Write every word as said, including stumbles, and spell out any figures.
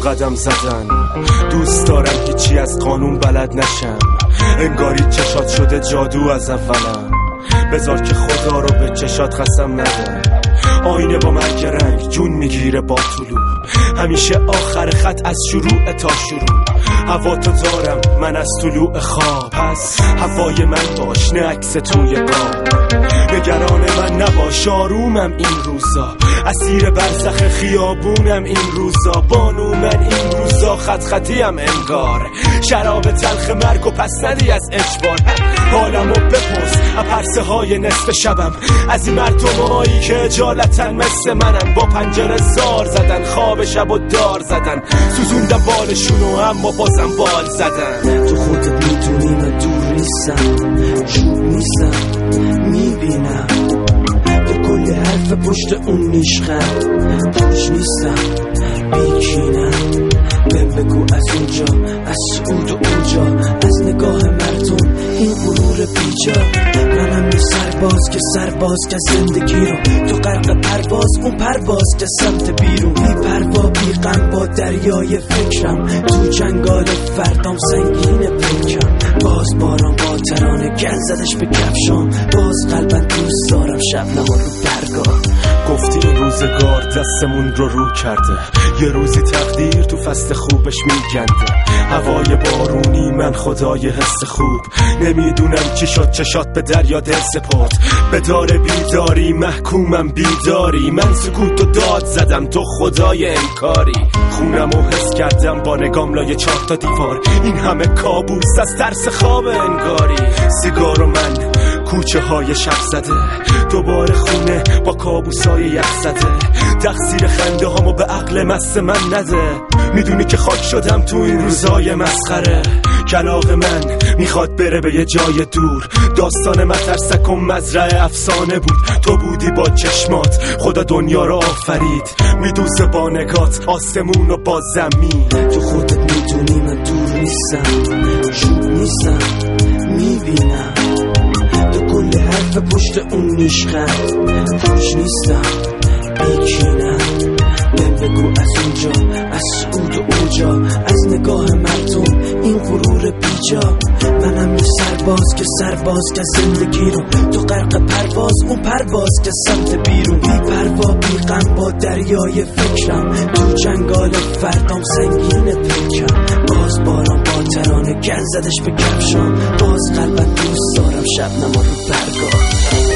قدم زدن. دوست دارم هیچی از قانون بلد نشم، انگاری چشات شده جادو از اولم. بذار که خدا رو به چشات قسم ندم. آینه با مرگ رنگ جون میگیره با طلوع، همیشه آخر خط از شروع تا شروع. هوا تو دارم من از طلوع خواب، پس هوای من باش نه عکس توی قاب. نگران من نباش آرومم این روزا، اسیر برزخ خیابونم این روزا. بانو من این روزا خط خطیم انگار، شراب تلخ مرگ و پس ندی از اجبار. حالمو بپرس پرسه های نصف شبم، از این مردمایی که اجالتن مثل منن. با پنجره زار زدن، خواب شب و دار زدن، سوزوندم بالشونو اما بازم بال زدن. تو خودت میدونی من دور نیستم، شوب نیستم، میبینم تو کل حرف پشت اون نیشخم. توش نیستم بیکینم، بهم بگو از اونجا، از سعود و اونجا، از نگاه مردم این غرور بیجا. منم یه سرباز که سرباز که زندگی رو تو غرق پرواز، اون پرواز که سمت بیرون. بی پروا بی غم با دریای فکرم، تو جنگال فردام سنگین پیکم. باز باران با ترانه گل زدش به کفشام، باز قلبم دوست دارم شبنم رو برگاه. گفتی این روزگار دستمون رو رو کرده، یه روزی تقدیر تو فصل خوبش میگنده. هوای بارونی من خدای حس خوب، نمیدونم چی شد چشات به دریا دل سپرد. به دار بیداری محکومم بیداری، من سکوت و داد زدم تو خدای انکاری. خونمو حس کردم با نگام لای چهار تا دیوار، این همه کابوس از ترس خواب انگاری. سیگار و من کوچه های شب زده، دوباره خونه با کابوسای یخ زده. تقصیر خنده هامو به عقل مست من نده، میدونی که خاک شدم تو این روزای مسخره. کلاغ من میخواد بره به یه جای دور، داستان مترسک و مزرعه افسانه بود. تو بودی با چشمات خدا دنیا رو آفرید، میدوزه با نگات آسمون و با زمین. تو خودت میدونی من دور نیستم، شوب نیستم، میبینم تو کل حرف پشت اون نیشخم. توش نیستم بیکینم، بهم بگو از اونجا، از سعود و اونجا، از نگاه مردم این غرور بیجا. منم یه سرباز که سرباز که زندگی رو تو غرق پرواز، اون پرواز که سمت بیرون. بی پروا بی غم با دریای فکرم، تو جنگال فردام سنگین پیکم. باز باران با ترانه گل زدش به کفشام، باز قلبم دوست دارم شبنم رو برگاه.